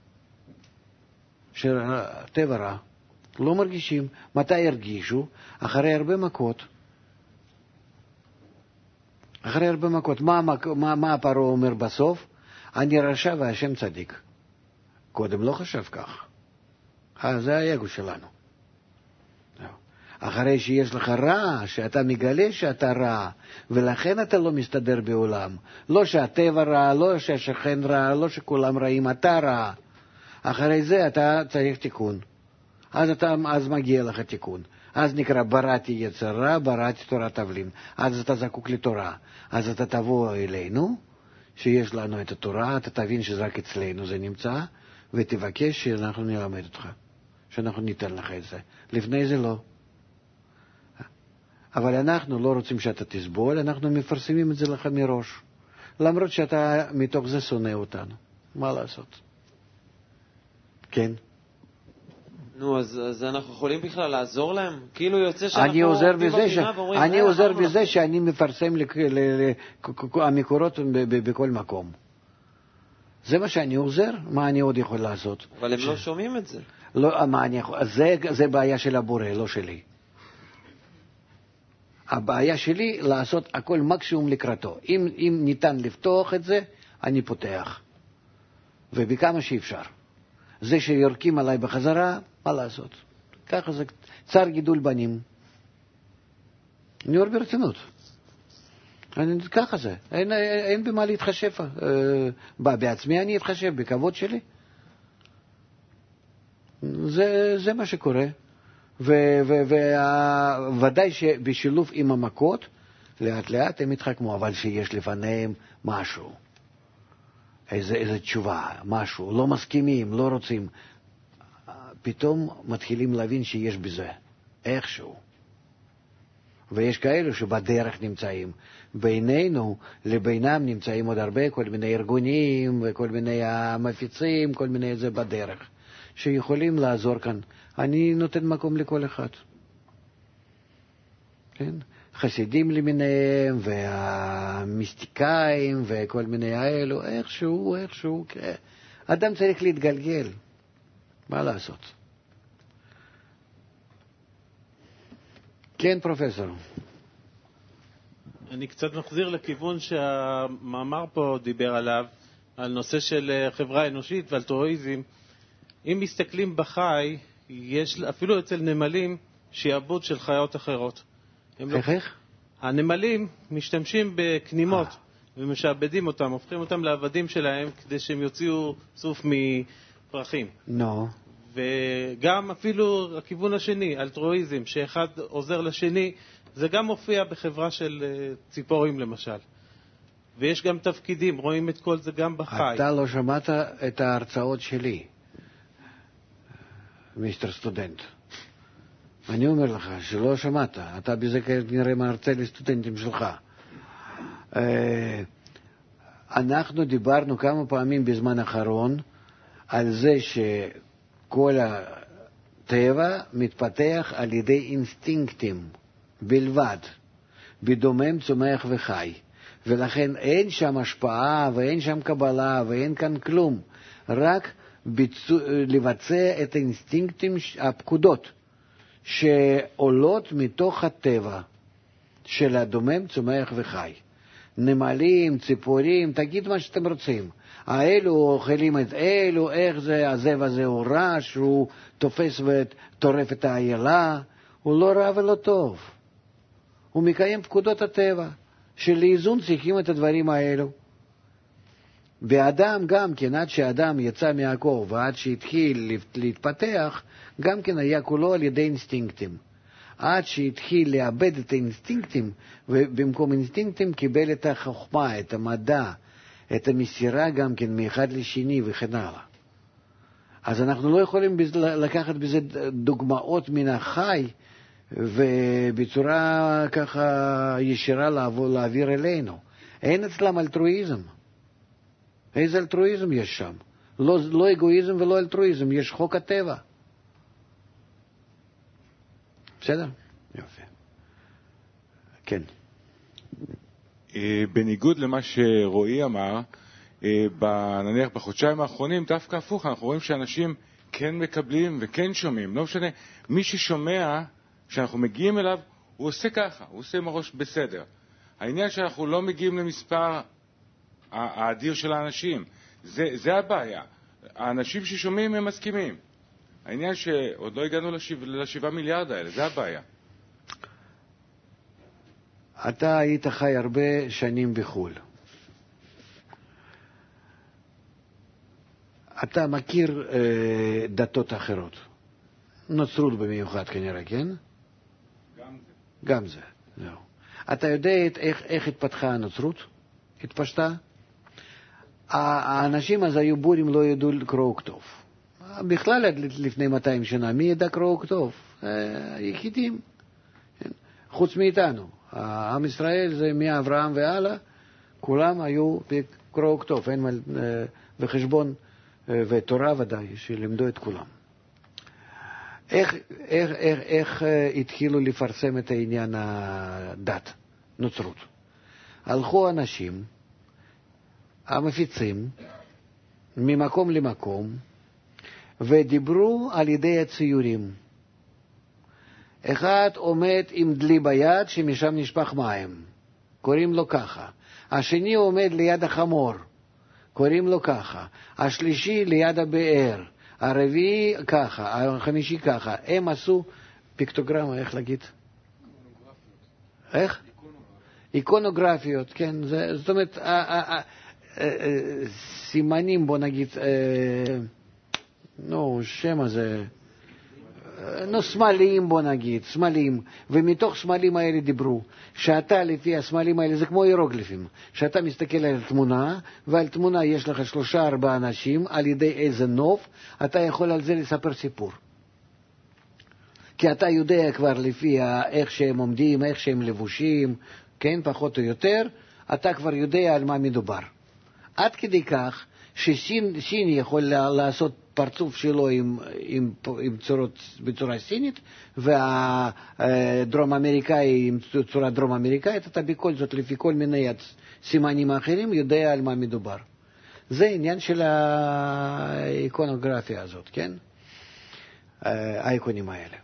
שהטבע רע. לא מרגישים. מתי ירגישו? אחרי הרבה מכות. אחרי הרבה מכות. מה, מה, מה הפרו אומר בסוף? אני רשע והשם צדיק. קודם לא חשב כך. זה האגו שלנו. אחרי שיש לך רע, שאתה מגלה שאתה רע, ולכן אתה לא מסתדר בעולם. לא שהטבע רע, לא שהשכן רע, לא שכולם רעים, אתה רע. אחרי זה אתה צריך תיקון. אז, אתה, אז מגיע לך תיקון. אז נקרא בראתי יצר רע, בראתי תורת תבלין. אז אתה זקוק לתורה. אז אתה תבוא אלינו, שיש לנו את התורה, אתה תבין שזה רק אצלנו זה נמצא, ותבקש שאנחנו נלמד אותך. שאנחנו ניתן לך את זה. לפני זה לא. אבל אנחנו לא רוצים שאתה תסבול, אנחנו מפרסמים את זה לך מראש. למרות שאתה מתוך זה שונא אותנו. מה לעשות? כן? נו, אז, אז אנחנו יכולים בכלל לעזור להם? כאילו יוצא שאנחנו... אני עוזר בזה, ש... אני עוזר בזה לא... שאני מפרסם לק... ל... ל... המקורות ב... בכל מקום. זה מה שאני עוזר? מה אני עוד יכול לעשות? אבל הם ש... לא שומעים את זה. לא, מה אני יכול... זה, זה בעיה של הבורא, לא שלי. הבעיה שלי לעשות הכל מקסימום לקראתו. אם, אם ניתן לפתוח את זה, אני פותח. ובכמה שאפשר. זה שיורקים עליי בחזרה, מה לעשות? ככה זה צר גידול בנים. אני אומר ברצינות. אני, ככה זה. אין, אין במה להתחשב. אה, בעצמי אני אתחשב בכבוד שלי. זה, זה מה שקורה. וודאי שבשילוב עם המכות, לאט לאט הם יתחכמו, אבל שיש לפניהם משהו. איזה, איזה תשובה, משהו. לא מסכימים, לא רוצים. פתאום מתחילים להבין שיש בזה. איכשהו. ויש כאלו שבדרך נמצאים. בינינו לבינם נמצאים עוד הרבה, כל מיני ארגונים וכל מיני המפיצים, כל מיני זה בדרך, שיכולים לעזור כאן. אני נותן מקום לכל אחד. כן? חסידים למיניהם, והמיסטיקאים, וכל מיני האלו, איכשהו, איכשהו, כן. אדם צריך להתגלגל. מה לעשות? כן, פרופסור. אני קצת מחזיר לכיוון שהמאמר פה דיבר עליו, על נושא של חברה אנושית ואלטרואיזם. אם מסתכלים בחי, יש אפילו אצל נמלים שיעבוד של חיות אחרות. איך איך? הנמלים משתמשים בכנימות ומשעבדים אותם, הופכים אותם לעבדים שלהם כדי שהם יוציאו סוף מפרחים. נו. וגם אפילו הכיוון השני, אלטרואיזם, שאחד עוזר לשני, זה גם מופיע בחברה של ציפורים למשל. ויש גם תפקידים, רואים את כל זה גם בחי. אתה לא שמעת את ההרצאות שלי, מיסטר סטודנט. אני אומר לך שלא שמעת, אתה בזה כנראה מרצה לסטודנטים שלך. אנחנו דיברנו כמה פעמים בזמן האחרון על זה שכל הטבע מתפתח על ידי אינסטינקטים בלבד, בדומם, צומח וחי, ולכן אין שם השפעה ואין שם קבלה ואין כאן כלום, רק ביצוע, לבצע את האינסטינקטים, הפקודות שעולות מתוך הטבע של הדומם, צומח וחי. נמלים, ציפורים, תגיד מה שאתם רוצים. האלו אוכלים את אלו, איך זה, הזאב הזה הוא רע, שהוא תופס וטורף את האיילה, הוא לא רע ולא טוב. הוא מקיים פקודות הטבע, שלאיזון צריכים את הדברים האלו. באדם גם כן, עד שאדם יצא מהעקור ועד שהתחיל להתפתח, גם כן היה כולו על ידי אינסטינקטים. עד שהתחיל לאבד את האינסטינקטים, ובמקום אינסטינקטים קיבל את החוכמה, את המדע, את המסירה גם כן מאחד לשני וכן הלאה. אז אנחנו לא יכולים לקחת בזה דוגמאות מן החי, ובצורה ככה ישירה לעבור, להעביר אלינו. אין אצלם אלטרואיזם. איזה אלטרואיזם יש שם? לא, לא אגואיזם ולא אלטרואיזם, יש חוק הטבע. בסדר? יופי. כן. בניגוד למה שרועי אמר, נניח בחודשיים האחרונים, דווקא הפוך, אנחנו רואים שאנשים כן מקבלים וכן שומעים. לא משנה, מי ששומע, שאנחנו מגיעים אליו, הוא עושה ככה, הוא עושה עם הראש בסדר. העניין שאנחנו לא מגיעים למספר האדיר של האנשים, זה, זה הבעיה. האנשים ששומעים הם מסכימים. העניין שעוד לא הגענו לשבע, לשבעה מיליארד האלה, זה הבעיה. אתה היית חי הרבה שנים בחו"ל. אתה מכיר אה, דתות אחרות. נוצרות במיוחד כנראה, כן? גם זה. גם זה, זהו. אתה יודע את, איך, איך התפתחה הנוצרות? התפשטה? האנשים אז היו בורים, לא ידעו לקרוא וכתוב. בכלל עד לפני מאתיים שנה, מי ידע קרוא וכתוב? היחידים. חוץ מאיתנו. עם ישראל זה מאברהם והלאה, כולם היו בקרוא וכתוב, אין מל... וחשבון ותורה ודאי, שלימדו את כולם. איך, איך, איך, איך התחילו לפרסם את העניין הדת, נוצרות? הלכו אנשים, המפיצים, ממקום למקום, ודיברו על ידי הציורים. אחד עומד עם דלי ביד שמשם נשפך מים, קוראים לו ככה. השני עומד ליד החמור, קוראים לו ככה. השלישי ליד הבאר, הרביעי ככה, החמישי ככה. הם עשו פיקטוגרמה, איך להגיד? איך? איקונוגרפיות, כן. זה, זאת אומרת, סימנים, בוא נגיד, נו, שם הזה, נו, סמלים, בוא נגיד, סמלים, ומתוך סמלים האלה דיברו, שאתה לפי הסמלים האלה, זה כמו אירוגליפים, שאתה מסתכל על תמונה, ועל תמונה יש לך שלושה ארבעה אנשים, על ידי איזה נוף, אתה יכול על זה לספר סיפור. כי אתה יודע כבר לפי איך שהם עומדים, איך שהם לבושים, כן, פחות או יותר, אתה כבר יודע על מה מדובר. עד כדי כך שסיני יכול לעשות פרצוף שלו עם, עם, עם צורות, בצורה סינית, והדרום אמריקאי עם צורה דרום אמריקאית, אתה בכל זאת לפי כל מיני סימנים אחרים יודע על מה מדובר. זה עניין של האיקונוגרפיה הזאת, כן? האיקונים האלה.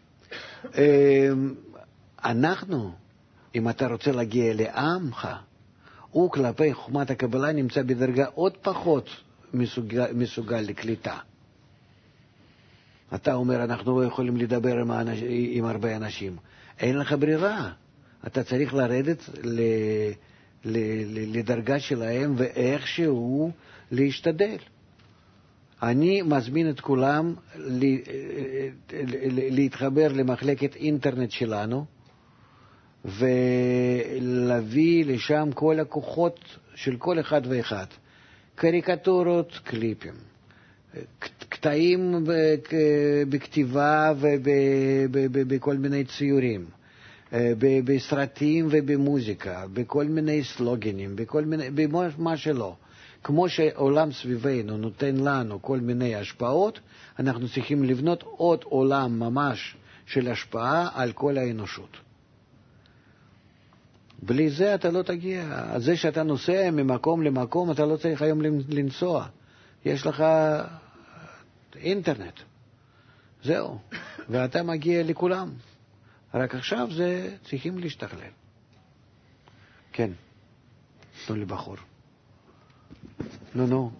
אנחנו, אם אתה רוצה להגיע לעמך, הוא כלפי חוכמת הקבלה נמצא בדרגה עוד פחות מסוגל, מסוגל לקליטה. אתה אומר, אנחנו לא יכולים לדבר עם, האנש, עם הרבה אנשים. אין לך ברירה. אתה צריך לרדת ל, ל, ל, לדרגה שלהם ואיכשהו להשתדל. אני מזמין את כולם להתחבר למחלקת אינטרנט שלנו, ולהביא לשם כל הכוחות של כל אחד ואחד. קריקטורות, קליפים, קטעים בכתיבה ובכל מיני ציורים, בסרטים ובמוזיקה, בכל מיני סלוגנים, בכל מיני, במה שלא. כמו שעולם סביבנו נותן לנו כל מיני השפעות, אנחנו צריכים לבנות עוד עולם ממש של השפעה על כל האנושות. בלי זה אתה לא תגיע. זה שאתה נוסע ממקום למקום, אתה לא צריך היום לנסוע. יש לך אינטרנט. זהו. ואתה מגיע לכולם. רק עכשיו זה צריכים להשתכלל. כן. תנו לי בחור. נו, נו.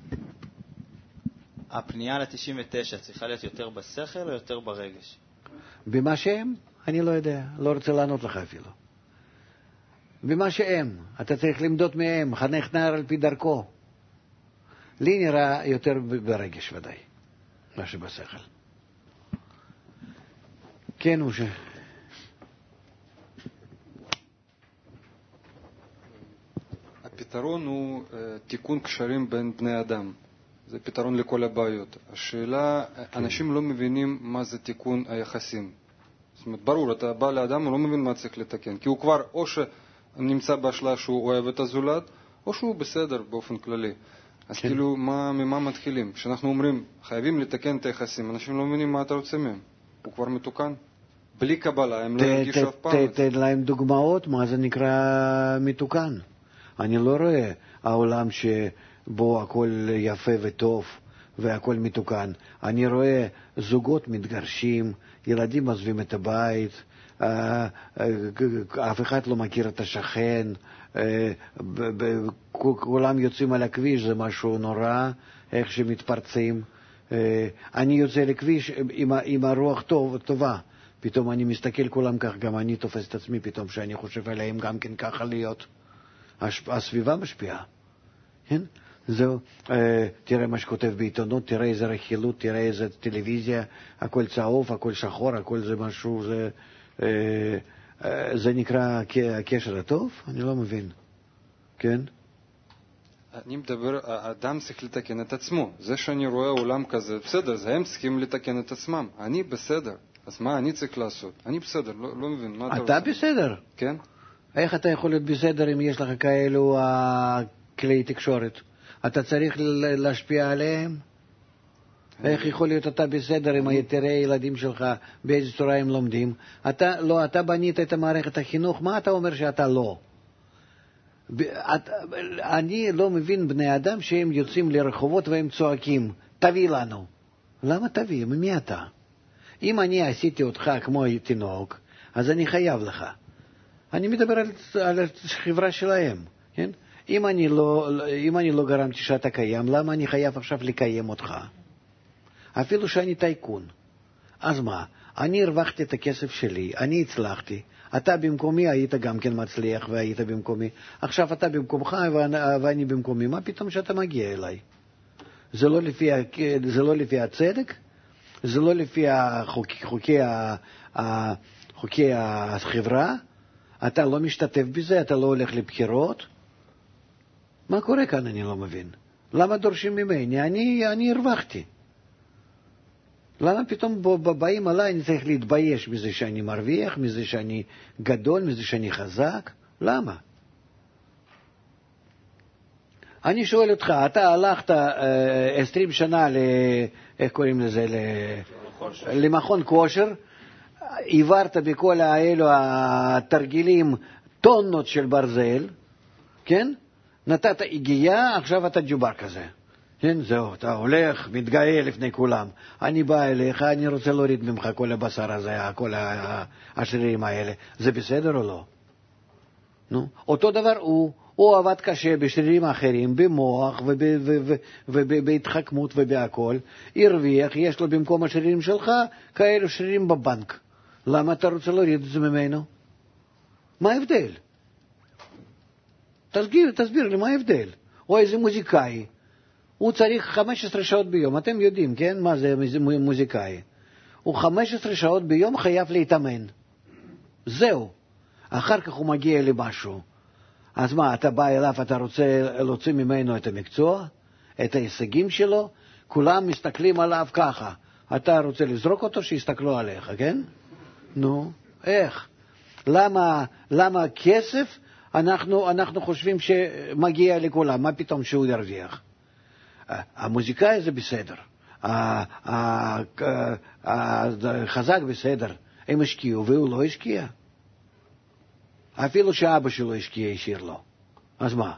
הפנייה ל-תשעים ותשע צריכה להיות יותר בשכל או יותר ברגש? במה שהם? אני לא יודע. לא רוצה לענות לך אפילו. במה שהם. אתה צריך למדוד מהם. חנך נער על פי דרכו. לי נראה יותר ברגש ודאי. מה שבשכל. כן, משה. הפתרון הוא תיקון קשרים בין בני אדם. זה פתרון לכל הבעיות. השאלה, אנשים לא מבינים מה זה תיקון היחסים. זאת אומרת, ברור, אתה בא לאדם, הוא לא מבין מה צריך לתקן. כי הוא כבר או שנמצא בהשלה שהוא אוהב את הזולת, או שהוא בסדר באופן כללי. אז כן. כאילו, מה, ממה מתחילים? כשאנחנו אומרים, חייבים לתקן את היחסים, אנשים לא מבינים מה אתה רוצה מהם. הוא כבר מתוקן. בלי קבלה, הם לא ירגישו אף פעם. תן להם דוגמאות, מה זה נקרא מתוקן. אני לא רואה העולם שבו הכל יפה וטוב והכל מתוקן. אני רואה זוגות מתגרשים, ילדים עוזבים את הבית, אף אחד לא מכיר את השכן, כולם יוצאים על הכביש, זה משהו נורא, איך שמתפרצים. אני יוצא לכביש עם, עם הרוח טוב, טובה. פתאום אני מסתכל כולם כך, גם אני תופס את עצמי פתאום שאני חושב עליהם גם כן ככה להיות. הסביבה משפיעה. כן? זהו, תראה מה שכותב בעיתונות, תראה איזה רכילות, תראה איזה טלוויזיה, הכל צהוב, הכל שחור, הכל זה משהו, זה, זה נקרא הקשר הטוב? אני לא מבין. כן? אני מדבר, האדם צריך לתקן את עצמו. זה שאני רואה עולם כזה, בסדר, זה הם צריכים לתקן את עצמם. אני בסדר. אז מה אני צריך לעשות? אני בסדר, לא, לא מבין. מה אתה רוצה? אתה בסדר? כן. איך אתה יכול להיות בסדר אם יש לך כאלו כלי תקשורת? אתה צריך להשפיע עליהם? איך יכול להיות אתה בסדר אם תראה ילדים שלך באיזו צורה הם לומדים? אתה, לא, אתה בנית את המערכת החינוך, מה אתה אומר שאתה לא? אני לא מבין בני אדם שהם יוצאים לרחובות והם צועקים, תביא לנו. למה תביא? ממי אתה? אם אני עשיתי אותך כמו תינוק, אז אני חייב לך. אני מדבר על, על החברה שלהם, כן? אם אני לא, אם אני לא גרמתי שאתה קיים, למה אני חייב עכשיו לקיים אותך? אפילו שאני טייקון. אז מה? אני הרווחתי את הכסף שלי, אני הצלחתי. אתה במקומי היית גם כן מצליח והיית במקומי. עכשיו אתה במקומך ואני, ואני במקומי. מה פתאום שאתה מגיע אליי? זה לא לפי, זה לא לפי הצדק? זה לא לפי החוקי, חוקי, חוקי החברה? אתה לא משתתף בזה? אתה לא הולך לבחירות? מה קורה כאן? אני לא מבין. למה דורשים ממני? אני, אני הרווחתי. למה פתאום באים עליי, אני צריך להתבייש מזה שאני מרוויח, מזה שאני גדול, מזה שאני חזק? למה? אני שואל אותך, אתה הלכת עשרים שנה, ל... איך קוראים לזה? ל... למכון כושר, עברת בכל האלו התרגילים טונות של ברזל, כן? נתת הגיעה, עכשיו אתה ג'ובר כזה. כן, זהו, אתה הולך, מתגאה לפני כולם. אני בא אליך, אני רוצה להוריד ממך כל הבשר הזה, כל השרירים האלה. זה בסדר או לא? נו, אותו דבר הוא, הוא עבד קשה בשרירים אחרים, במוח ובהתחכמות ובהכל, הרוויח, יש לו במקום השרירים שלך, כאלו שרירים בבנק. למה אתה רוצה להוריד את זה ממנו? מה ההבדל? תסביר, תסביר לי מה ההבדל. או איזה מוזיקאי, הוא צריך חמש עשרה שעות ביום, אתם יודעים, כן? מה זה מוזיקאי? הוא חמש עשרה שעות ביום חייב להתאמן. זהו. אחר כך הוא מגיע למשהו. אז מה, אתה בא אליו, אתה רוצה להוציא ממנו את המקצוע, את ההישגים שלו, כולם מסתכלים עליו ככה. אתה רוצה לזרוק אותו, שיסתכלו עליך, כן? נו, איך? למה, למה כסף אנחנו, אנחנו חושבים שמגיע לכולם? מה פתאום שהוא ירוויח? המוזיקאי זה בסדר, החזק בסדר, הם השקיעו והוא לא השקיע. אפילו שאבא שלו השקיע, השאיר לו. אז מה?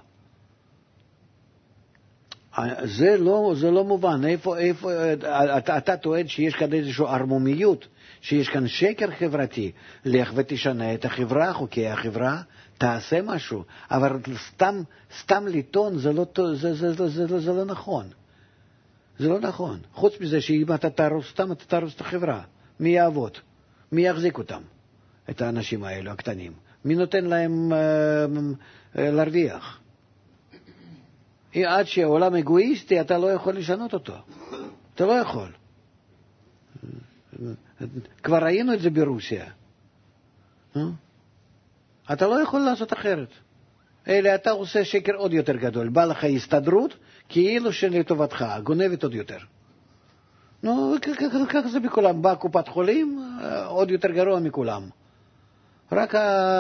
זה לא, זה לא מובן. איפה, איפה, אתה, אתה טוען שיש כאן איזושהי ערמומיות, שיש כאן שקר חברתי. לך ותשנה את החברה, חוקי החברה, תעשה משהו. אבל סתם, סתם לטעון זה לא, זה, זה, זה, זה, זה, זה לא נכון. זה לא נכון. חוץ מזה שאם אתה תרוס סתם, אתה תרוס את החברה. מי יעבוד? מי יחזיק אותם? את האנשים האלו, הקטנים. מי נותן להם אה, אה, להרוויח? עד שהעולם אגואיסטי, אתה לא יכול לשנות אותו. אתה לא יכול. כבר ראינו את זה ברוסיה. אתה לא יכול לעשות אחרת. אלא אתה עושה שקר עוד יותר גדול. בא לך הסתדרות, כאילו שלטובתך, גונבת עוד יותר. נו, ככה זה בכולם. בא קופת חולים, עוד יותר גרוע מכולם. רק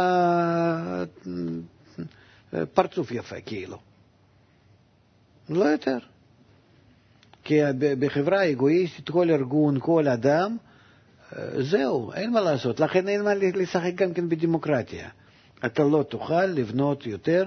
הפרצוף יפה, כאילו. לא יותר. כי בחברה אגואיסטית, כל ארגון, כל אדם, זהו, אין מה לעשות. לכן אין מה לשחק גם כן בדמוקרטיה. אתה לא תוכל לבנות יותר,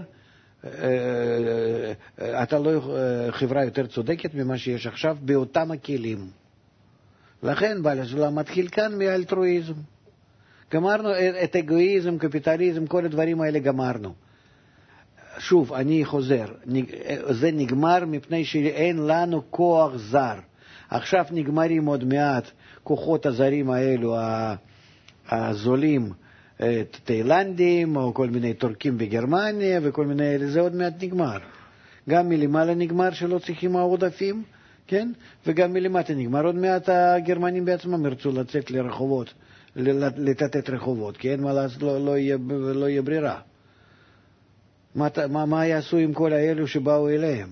אתה לא חברה יותר צודקת ממה שיש עכשיו באותם הכלים. לכן בעל הסולם מתחיל כאן מאלטרואיזם. גמרנו את אגואיזם, קפיטליזם, כל הדברים האלה גמרנו. שוב, אני חוזר, זה נגמר מפני שאין לנו כוח זר. עכשיו נגמרים עוד מעט כוחות הזרים האלו, הזולים, תאילנדים, או כל מיני טורקים בגרמניה, וכל מיני אלה, זה עוד מעט נגמר. גם מלמעלה נגמר שלא צריכים העודפים, כן? וגם מלמטה נגמר. עוד מעט הגרמנים בעצמם ירצו לצאת לרחובות, לתת רחובות, כי אין מה לעשות, לא, לא יהיה, לא יהיה ברירה. מה, מה, מה יעשו עם כל האלו שבאו אליהם?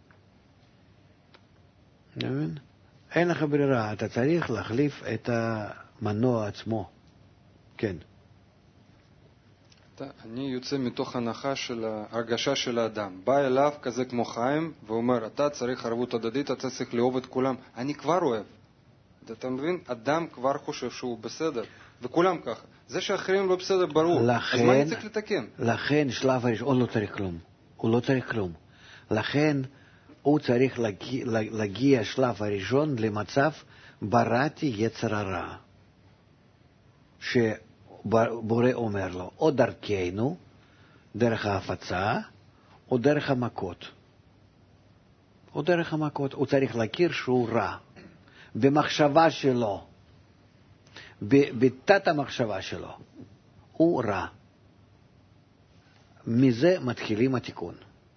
נבין? אין לך ברירה, אתה צריך להחליף את המנוע עצמו. כן. אני יוצא מתוך הנחה של הרגשה של האדם. בא אליו כזה כמו חיים ואומר, אתה צריך ערבות הדדית, אתה צריך לאהוב את כולם. אני כבר אוהב. אתה מבין? אדם כבר חושב שהוא בסדר, וכולם ככה. זה שאחרים לא בסדר ברור. לכן, אז מה אני צריך לתקן? לכן שלב הראשון, הוא לא צריך כלום. הוא לא צריך כלום. לכן הוא צריך להגיע, להגיע שלב הראשון למצב בראתי יצר הרע. שבורא אומר לו, או דרכנו, דרך ההפצה, או דרך המכות. או דרך המכות. הוא צריך להכיר שהוא רע. במחשבה שלו. בתת המחשבה שלו, הוא רע. מזה מתחילים התיקון.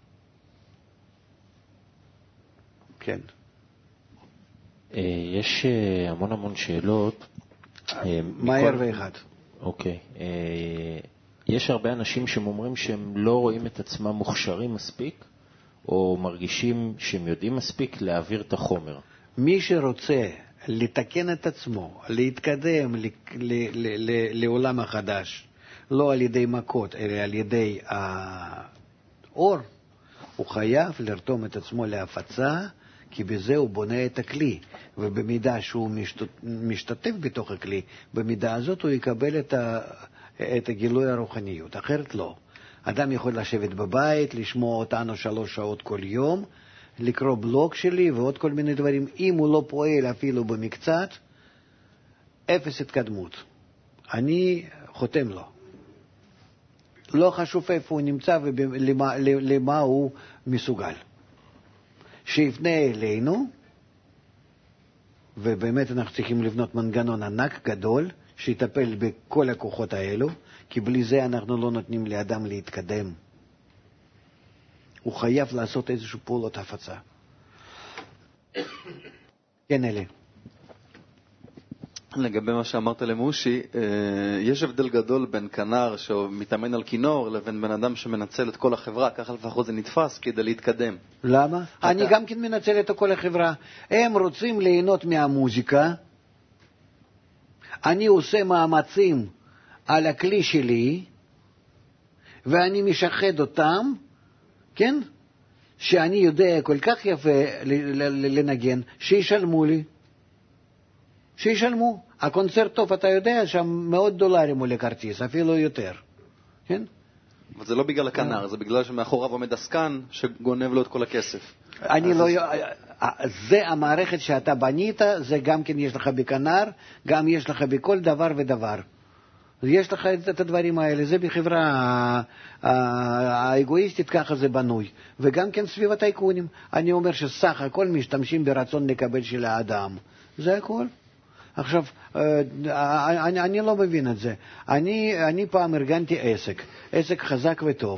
כן. יש המון המון שאלות. מהר ואחד. אוקיי. יש הרבה אנשים שאומרים שהם לא רואים את עצמם מוכשרים מספיק, או מרגישים שהם יודעים מספיק להעביר את החומר. מי שרוצה לתקן את עצמו, להתקדם ל- ל- ל- ל- לעולם החדש, לא על ידי מכות, אלא על ידי האור, הוא חייב לרתום את עצמו להפצה, כי בזה הוא בונה את הכלי, ובמידה שהוא משתתף בתוך הכלי, במידה הזאת הוא יקבל את, ה, את הגילוי הרוחניות, אחרת לא. אדם יכול לשבת בבית, לשמוע אותנו שלוש שעות כל יום, לקרוא בלוג שלי ועוד כל מיני דברים, אם הוא לא פועל אפילו במקצת, אפס התקדמות. אני חותם לו. לא חשוב איפה הוא נמצא ולמה למה הוא מסוגל. שיפנה אלינו, ובאמת אנחנו צריכים לבנות מנגנון ענק גדול, שיטפל בכל הכוחות האלו, כי בלי זה אנחנו לא נותנים לאדם להתקדם. הוא חייב לעשות איזשהו פעולות הפצה. כן, אלה. לגבי מה שאמרת למושי, יש הבדל גדול בין כנר שמתאמן על כינור לבין בן אדם שמנצל את כל החברה, ככה לפחות זה נתפס כדי להתקדם. למה? אתה... אני גם כן מנצל את כל החברה. הם רוצים ליהנות מהמוזיקה, אני עושה מאמצים על הכלי שלי, ואני משחד אותם, כן? שאני יודע כל כך יפה לנגן, שישלמו לי. שישלמו. הקונצרט טוב, אתה יודע, שם מאות דולרים עולה כרטיס, אפילו יותר. כן? אבל זה לא בגלל הכנר, זה בגלל שמאחוריו עומד עסקן שגונב לו את כל הכסף. אני לא... זה המערכת שאתה בנית, זה גם כן יש לך בכנר, גם יש לך בכל דבר ודבר. יש לך את הדברים האלה, זה בחברה האגואיסטית, ככה זה בנוי. וגם כן סביב הטייקונים. אני אומר שסך הכל משתמשים ברצון לקבל של האדם. זה הכל. עכשיו, אני, אני לא מבין את זה. אני, אני פעם ארגנתי עסק, עסק חזק וטוב.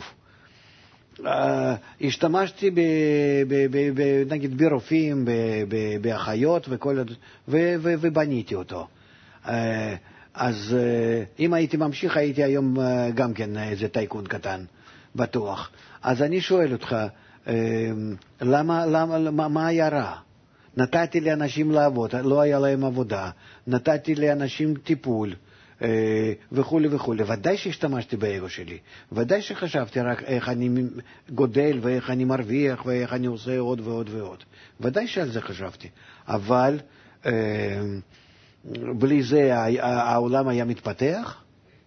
השתמשתי ב, ב, ב, ב, נגיד ברופאים, ב, ב, באחיות וכל, ו, ו, ובניתי אותו. אז אם הייתי ממשיך, הייתי היום גם כן איזה טייקון קטן, בטוח. אז אני שואל אותך, למה, למה, מה, מה היה רע? נתתי לאנשים לעבוד, לא היה להם עבודה, נתתי לאנשים טיפול, אה, וכו' וכו'. ודאי שהשתמשתי באגו שלי, ודאי שחשבתי רק איך אני גודל ואיך אני מרוויח ואיך אני עושה עוד ועוד ועוד. ודאי שעל זה חשבתי. אבל אה, בלי זה העולם היה מתפתח?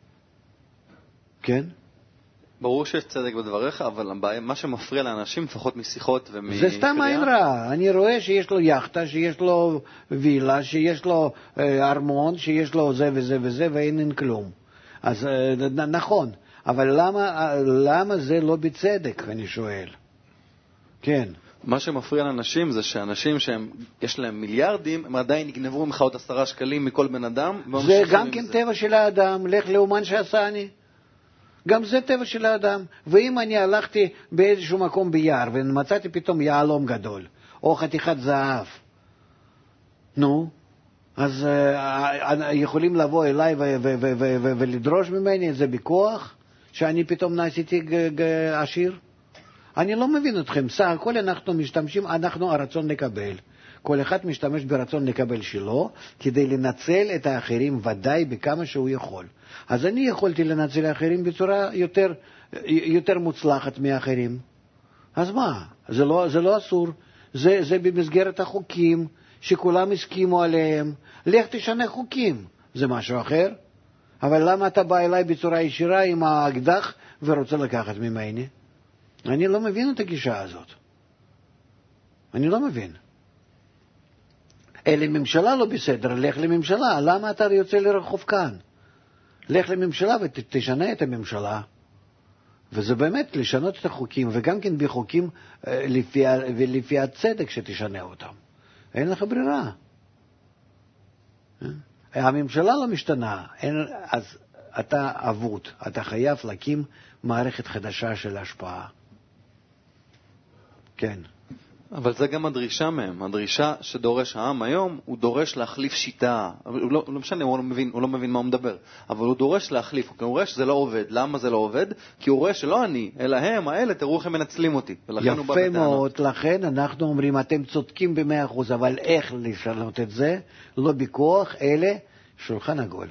כן? ברור שיש צדק בדבריך, אבל מה שמפריע לאנשים, לפחות משיחות ומקריאה... זה סתם עין רע. אני רואה שיש לו יחטה, שיש לו וילה, שיש לו אה, ארמון, שיש לו זה וזה וזה, ואין אין כלום. אז אה, נכון, אבל למה, למה זה לא בצדק, אני שואל? כן. מה שמפריע לאנשים זה שאנשים שיש להם מיליארדים, הם עדיין יגנבו ממך עוד עשרה שקלים מכל בן אדם. זה גם כן טבע של האדם, לך לאומן שעשה אני. גם זה טבע של האדם. ואם אני הלכתי באיזשהו מקום ביער ומצאתי פתאום יעלום גדול או חתיכת זהב, נו, אז uh, יכולים לבוא אליי ו- ו- ו- ו- ו- ולדרוש ממני את זה בכוח שאני פתאום נעשיתי ג- ג- עשיר? אני לא מבין אתכם. סך הכל אנחנו משתמשים, אנחנו הרצון לקבל. כל אחד משתמש ברצון לקבל שלו כדי לנצל את האחרים ודאי בכמה שהוא יכול. אז אני יכולתי לנצל האחרים בצורה יותר, יותר מוצלחת מאחרים. אז מה? זה לא, זה לא אסור. זה, זה במסגרת החוקים שכולם הסכימו עליהם. לך תשנה חוקים. זה משהו אחר. אבל למה אתה בא אליי בצורה ישירה עם האקדח ורוצה לקחת ממני? אני לא מבין את הגישה הזאת. אני לא מבין. אלה ממשלה לא בסדר, לך לממשלה. למה אתה יוצא לרחוב כאן? לך לממשלה ותשנה את הממשלה. וזה באמת לשנות את החוקים, וגם כן בחוקים לפי, ולפי הצדק שתשנה אותם. אין לך ברירה. הממשלה לא משתנה, אין, אז אתה אבוד, אתה חייב להקים מערכת חדשה של השפעה. כן. אבל זה גם הדרישה מהם. הדרישה שדורש העם היום, הוא דורש להחליף שיטה. הוא לא, לא משנה, הוא לא מבין, הוא לא מבין מה הוא מדבר. אבל הוא דורש להחליף. הוא רואה שזה לא עובד. למה זה לא עובד? כי הוא רואה שלא אני, אלא הם, האלה, תראו איך הם מנצלים אותי. יפה מאוד. לכן אנחנו אומרים, אתם צודקים במאה אחוז, אבל איך לשנות את זה? לא בכוח, אלא שולחן עגול.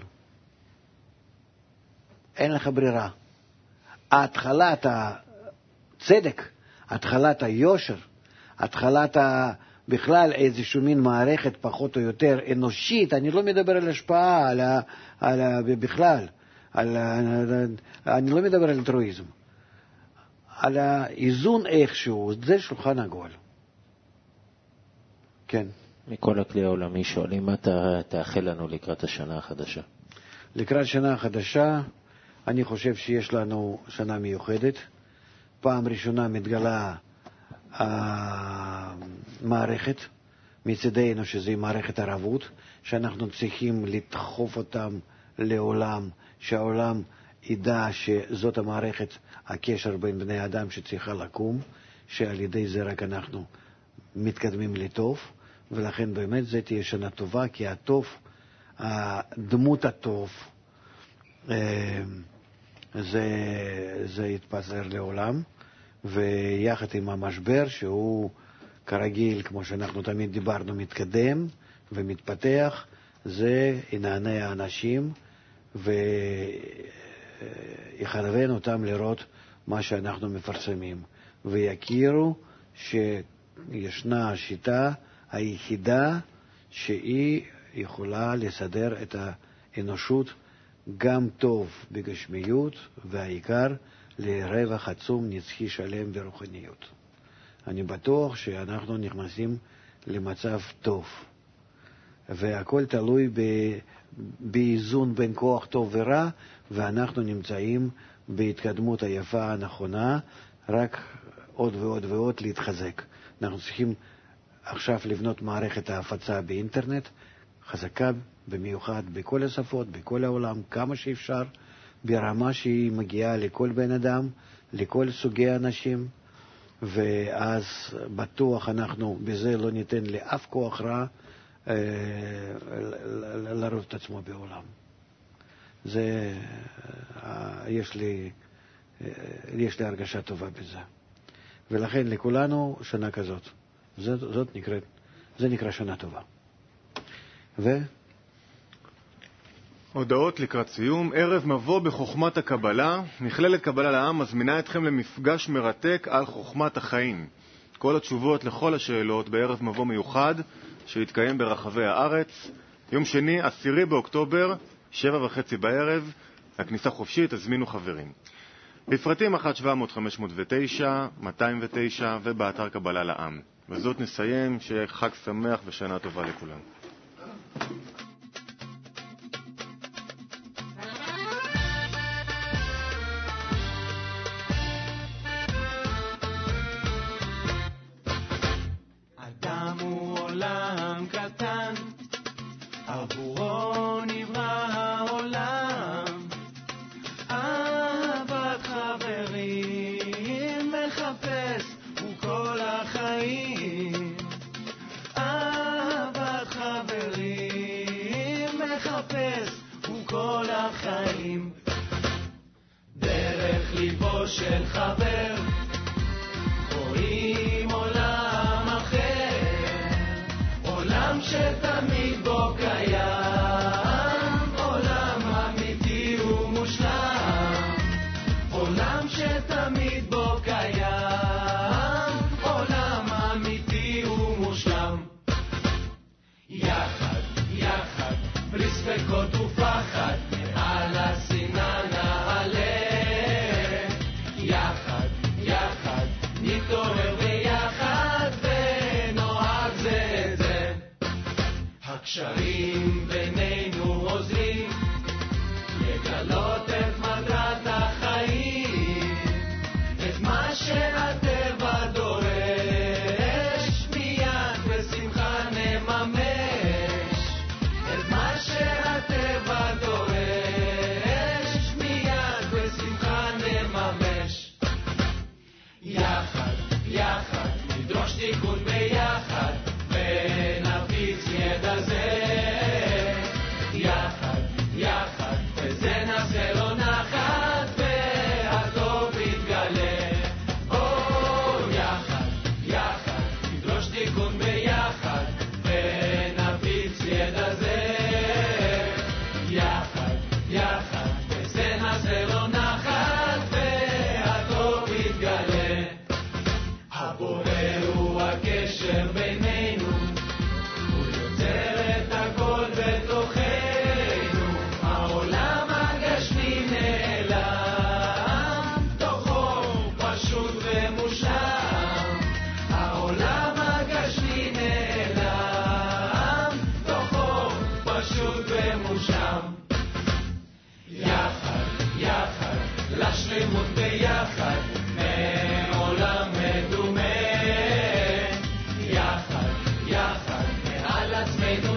אין לך ברירה. התחלת הצדק, התחלת היושר, התחלת ה... בכלל איזשהו מין מערכת פחות או יותר אנושית, אני לא מדבר על השפעה, על ה... על ה... בכלל, על ה... אני לא מדבר על אלטרואיזם, על האיזון איכשהו, זה שולחן עגול. כן. מכל הכלי העולמי שואלים, מה אתה תאחל לנו לקראת השנה החדשה? לקראת שנה החדשה, אני חושב שיש לנו שנה מיוחדת. פעם ראשונה מתגלה המערכת מצדנו, שזה מערכת ערבות, שאנחנו צריכים לדחוף אותם לעולם, שהעולם ידע שזאת המערכת, הקשר בין בני אדם שצריכה לקום, שעל ידי זה רק אנחנו מתקדמים לטוב, ולכן באמת זה תהיה שנה טובה, כי הטוב, הדמות הטוב, זה, זה יתפזר לעולם, ויחד עם המשבר שהוא כרגיל, כמו שאנחנו תמיד דיברנו, מתקדם ומתפתח, זה ינענע האנשים ויכוון אותם לראות מה שאנחנו מפרסמים, ויכירו שישנה השיטה היחידה שהיא יכולה לסדר את האנושות גם טוב בגשמיות, והעיקר לרווח עצום נצחי שלם ברוחניות. אני בטוח שאנחנו נכנסים למצב טוב, והכל תלוי ב... באיזון בין כוח טוב ורע, ואנחנו נמצאים בהתקדמות היפה הנכונה, רק עוד ועוד ועוד להתחזק. אנחנו צריכים עכשיו לבנות מערכת ההפצה באינטרנט חזקה, במיוחד בכל השפות, בכל העולם, כמה שאפשר, ברמה שהיא מגיעה לכל בן אדם, לכל סוגי אנשים, ואז בטוח אנחנו בזה לא ניתן לאף כוח רע אה, לרוב את עצמו בעולם. זה, אה, יש לי, אה, יש לי הרגשה טובה בזה. ולכן לכולנו שנה כזאת. זאת, זאת נקראת, זה נקרא שנה טובה. ו... הודעות לקראת סיום. ערב מבוא בחוכמת הקבלה. מכללת קבלה לעם מזמינה אתכם למפגש מרתק על חוכמת החיים. כל התשובות לכל השאלות בערב מבוא מיוחד שיתקיים ברחבי הארץ. יום שני, עשירי באוקטובר, שבע וחצי בערב. הכניסה חופשית, תזמינו חברים. בפרטים אחת שבע מאות חמש מאות ותשע, מאתיים ותשע ובאתר קבלה לעם. וזאת נסיים, שיהיה חג שמח ושנה טובה לכולם. אדם הוא עולם קטן, עבורו נברא העולם. אהבת חברים מחפש הוא כל החיים. אהבת חברים מחפש הוא כל החיים. דרך ליבו של חבר רואים עולם אחר, עולם שתמיד בו קיים, עולם אמיתי ומושלם, עולם שתמיד בו קיים, עולם אמיתי ומושלם. יחד, יחד, בלי ספקות ופחד, על השנאה נעלה. יחד, יחד, נתעורר ביחד ונאהב זה את זה. הקשרים בינינו עוזרים לגלות את מטרת החיים, את מה שהטבע דורש, מיד בשמחה נממש. את מה שהטבע דורש, מיד בשמחה נממש. יחד, יחד, נדרוש תיקון עצמנו